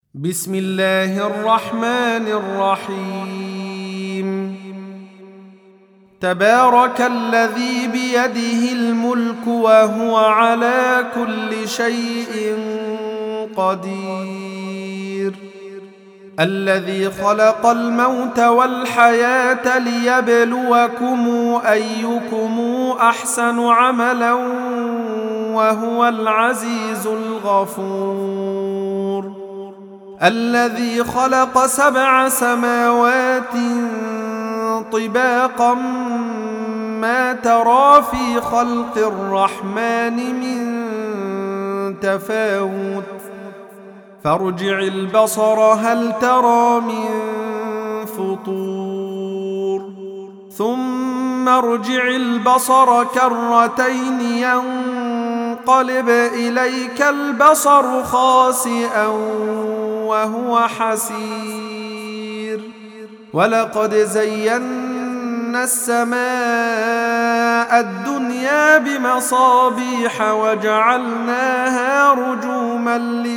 بسم الله الرحمن الرحيم. تبارك الذي بيده الملك وهو على كل شيء قدير، الذي خلق الموت والحياة ليبلوكم أيكم أحسن عملا وهو العزيز الغفور، الذي خلق 7 سماوات طباقا ما ترى في خلق الرحمن من تفاوت فارجع البصر هل ترى من فطور ثم ارجع البصر كرتين ينقلب إليك البصر خاسئا وهو حسير، ولقد زينا السماء الدنيا بمصابيح وجعلناها رجوما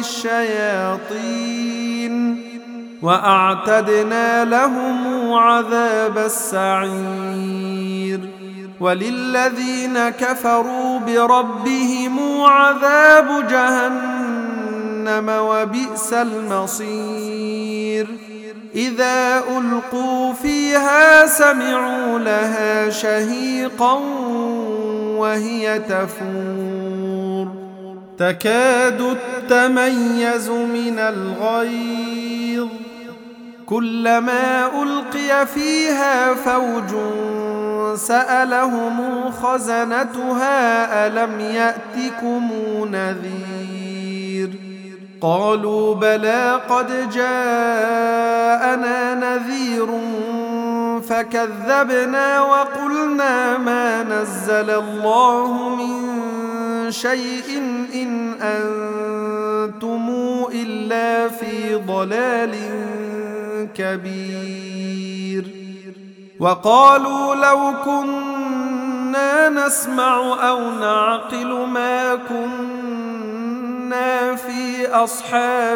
للشياطين وأعتدنا لهم عذاب السعير، وللذين كفروا بربهم عذاب جهنم وبئس المصير، إذا ألقوا فيها سمعوا لها شهيقا وهي تفور تكاد تميز من الغيظ كلما ألقي فيها فوج سألهم خزنتها ألم يأتكم نذير، قالوا بلى قد جاءنا نذير فكذبنا وقلنا ما نزل الله من شيء إن أنتم إلا في ضلال كبير، وقالوا لو كنا نسمع أو نعقل ما كنا في أصحاب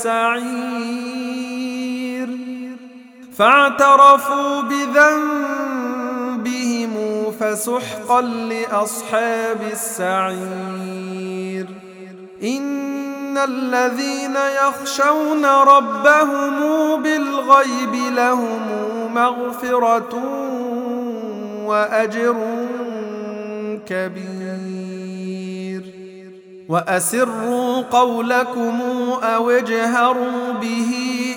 السعير، فاعترفوا بذنبهم فسحقا لأصحاب السعير، إن الذين يخشون ربهم بالغيب لهم مغفرة وأجر كبير، وأسروا قولكم أو اجهروا به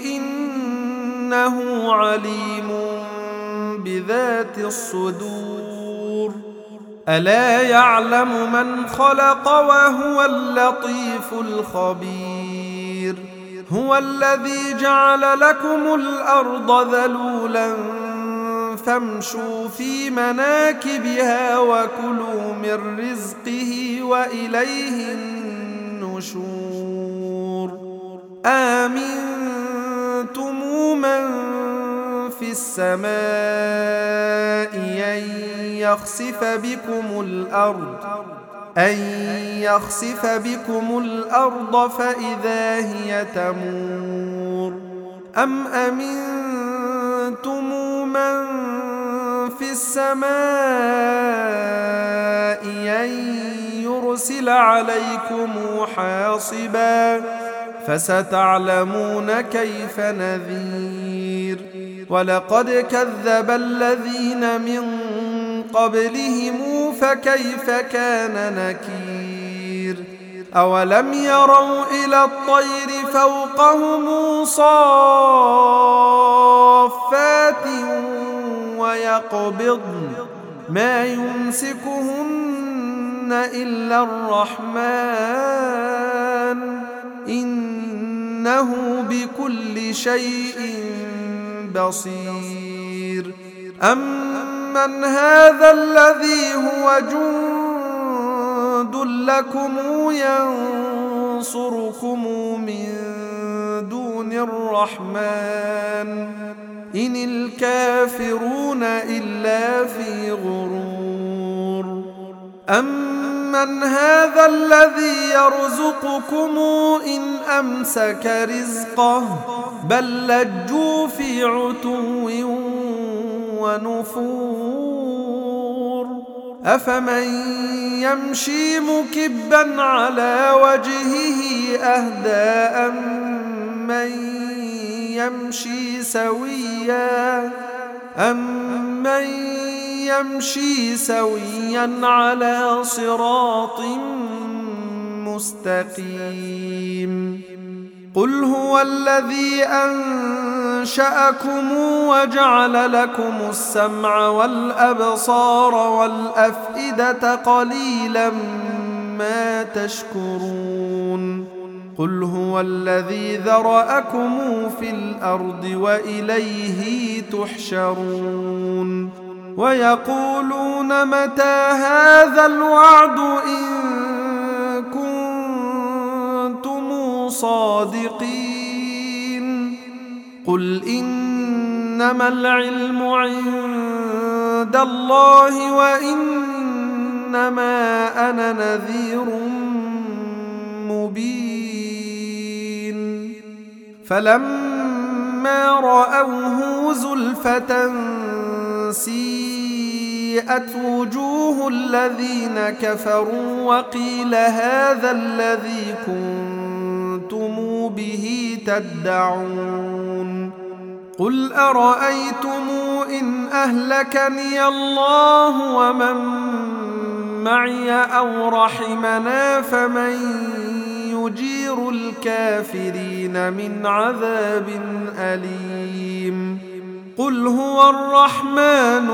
إنه عليم بذات الصدور، ألا يعلم من خلق وهو اللطيف الخبير، هو الذي جعل لكم الأرض ذلولا فامشوا في مناكبها وكلوا من رزقه وإليه النشور، آمنتم من في السماء أن يخسف بكم الأرض فإذا هي تمور، أم أمنتم من في السماء أن يرسل عليكم حاصبا فستعلمون كيف نذير، ولقد كذب الذين من قبلهم فكيف كان نكير، أولم يروا إلى الطير فوقهم صافات ويقبضن ما يمسكهن إلا الرحمن إنه بكل شيء بصير، أمن هذا الذي هو جند لكم ينصركم من دون الرحمن إن الكافرون إلا في غرور، أمن أمن هذا الذي يرزقكم إن أمسك رزقه بل لجوا في عتو ونفور أفمن يمشي مكبا على وجهه أهدى أمن يمشي سويا على صراط مستقيم قل هو الذي أنشأكم وجعل لكم السمع والأبصار والأفئدة قليلا ما تشكرون قل هو الذي ذرأكم في الأرض وإليه تحشرون ويقولون متى هذا الوعد إن كنتم صادقين قل إنما العلم عند الله وإنما أنا نذير مبين فلما رأوه زلفة سيئت وجوه الذين كفروا وقيل هذا الذي كنتم به تدعون قل أرأيتم إن أهلكني الله ومن معي أو رحمنا فمن يجير الكافرين من عذاب أليم قل هو الرحمن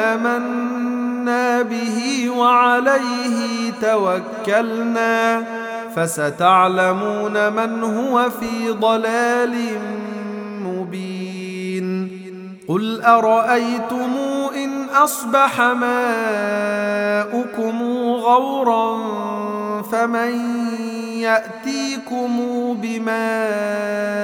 آمنا به وعليه توكلنا فستعلمون من هو في ضلال مبين قل أرأيتم إن أصبح ماؤكم غورا فمن يأتيكم بماء